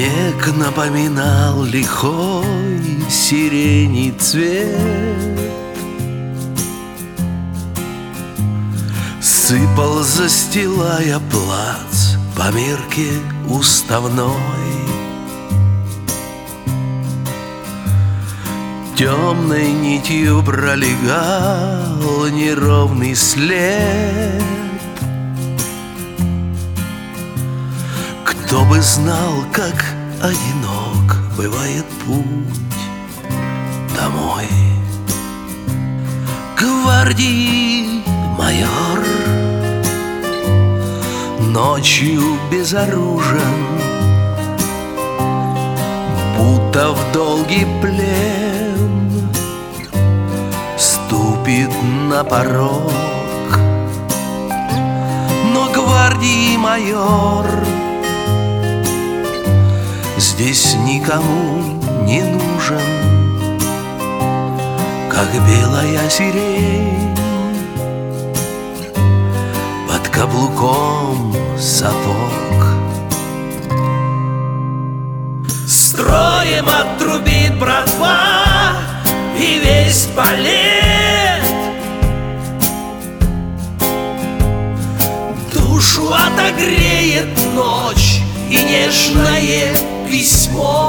Снег напоминал лихой сирени цвет, сыпал, застилая плац по мерке уставной. Темной нитью пролегал неровный след. Кто бы знал, как одинок бывает путь домой. Гвардии майор ночью безоружен, будто в долгий плен ступит на порог. Но гвардии майор здесь никому не нужен, как белая сирень под каблуком сапог. Строем отрубит братва и весь балет, душу отогреет ночь и нежное письмо.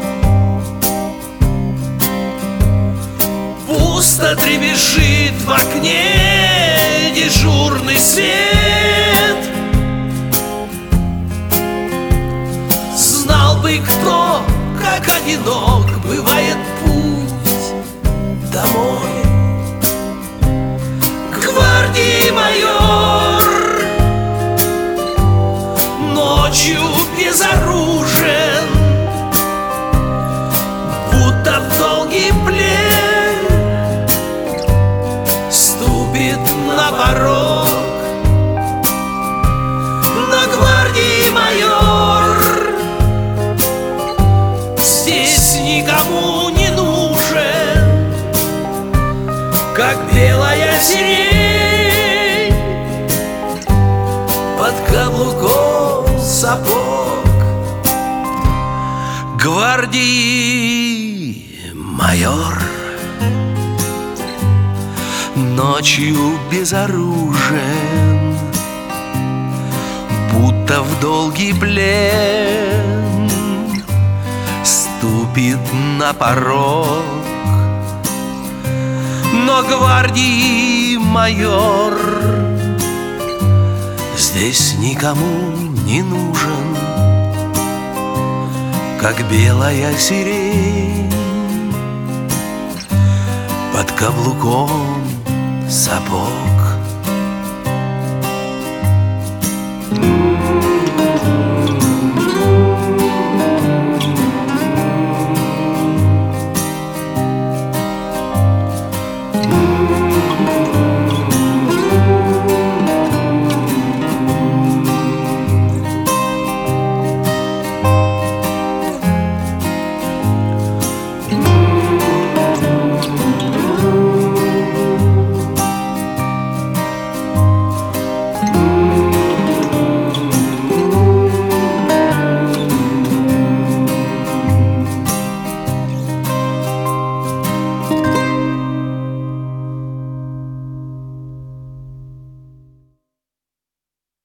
Пусто трепещет в окне дежурный свет. Знал бы кто, как одинок бывает путь домой. Гвардии майор ночью безоружен, будто в долгий плен ступит на порог. Но гвардии майор здесь никому не нужен, как белая сирень под каблуком сапог. Гвардии майор ночью безоружен, будто в долгий плен ступит на порог. Но гвардии майор здесь никому не нужен, как белая сирень под каблуком сапог.